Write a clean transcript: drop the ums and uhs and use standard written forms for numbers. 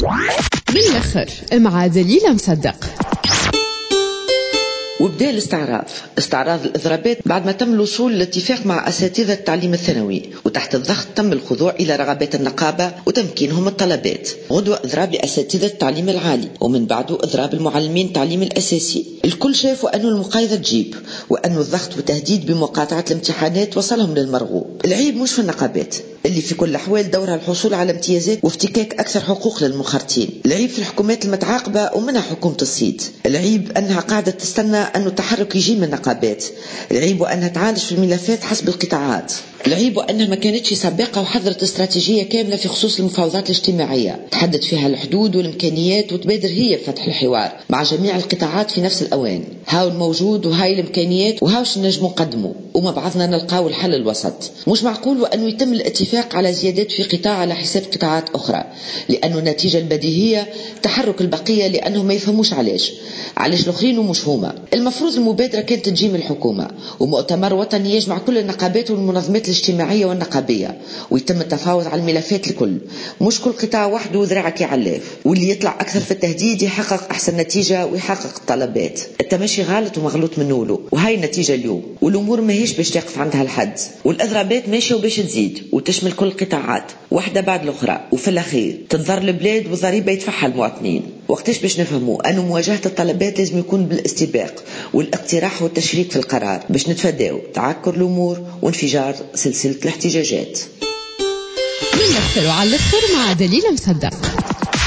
من الآخر مع دليل مصدق. وبدأ استعراض الإضرابات بعد ما تم الوصول لاتفاق مع أساتذة التعليم الثانوي، وتحت الضغط تم الخضوع إلى رغبات النقابة وتمكينهم الطلبات. غدوة إضراب لأساتذة التعليم العالي، ومن بعده إضراب المعلمين التعليم الأساسي. الكل شافوا أنه المقايضة تجيب، وأنه الضغط وتهديد بمقاطعة الامتحانات وصلهم للمرغوب. العيب مش في النقابات اللي في كل الأحوال دورها الحصول على امتيازات وافتكاك أكثر حقوق للمنخرطين. العيب في الحكومات المتعاقبة ومنها حكومة الصيد. العيب أنها قاعدة تستنى أن التحرك يجي من النقابات. العيب وأنها تعالج في الملفات حسب القطاعات. العيب وأنها ما كانتش سابقة وحضرت استراتيجية كاملة في خصوص المفاوضات الاجتماعية تحدد فيها الحدود والإمكانيات، وتبادر هي بفتح الحوار مع جميع القطاعات في نفس الأوان. هاو الموجود وهاي الإمكانيات وهاوش نجمو نقدمه، وما بعضنا نلقاو الحل الوسط. مش معقول وأنه يتم الاتفاق على زيادات في قطاع على حساب قطاعات أخرى، لأنه النتيجة البديهية تحرك البقية، لأنهم ما يفهموش علاش الآخرين ومش هما. المفروض المبادرة كانت تجي من الحكومة، ومؤتمر وطني يجمع كل النقابات والمنظمات الاجتماعية والنقابية، ويتم التفاوض على الملفات الكل، مش كل قطاع وحده وذراعك يعلاف، واللي يطلع أكثر في التهديد يحقق أحسن نتيجة ويحقق الطلبات. التمشي غلط ومغلوط من نولو، وهاي النتيجة اليوم، والأمور ما هيش باش تقف عندها الحد، والإضرابات ماشية وباش تزيد وتشمل كل القطاعات واحدة بعد الأخرى، وفي الأخير تنظر البلاد والضريبة يدفعها المواطنين. وقتاش باش نفهموا أنه مواجهة الطلبات لازم يكون بالاستباق والاقتراح والتشريك في القرار باش نتفاداو تعكر الأمور وانفجار سلسلة الاحتجاجات. من الآخر وعلى الآخر مع دليل مصدق.